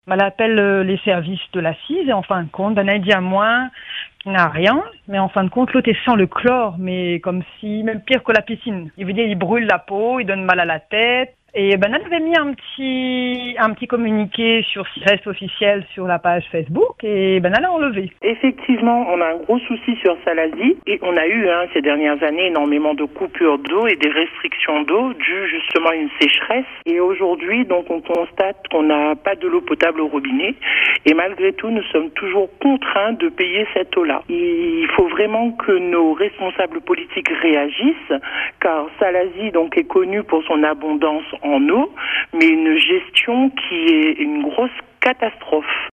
Elle appelle les services de l'assise et en fin de compte, elle dit à moi qu'il n'a rien, mais en fin de compte, l'autre sent le chlore, mais comme si, même pire que la piscine. Il veut dire, il brûle la peau, il donne mal à la tête. Et elle avait mis un petit communiqué sur Reste officiel sur la page Facebook et elle a enlevé. Effectivement, on a un gros souci sur Salazie et on a eu ces dernières années énormément de coupures d'eau et des restrictions d'eau dues justement à une sécheresse. Et aujourd'hui, donc, on constate qu'on n'a pas de l'eau potable au robinet et malgré tout, nous sommes toujours contraints de payer cette eau-là. Il faut vraiment que nos responsables politiques réagissent car Salazie donc est connue pour son abondance en eau, mais une gestion qui est une grosse catastrophe.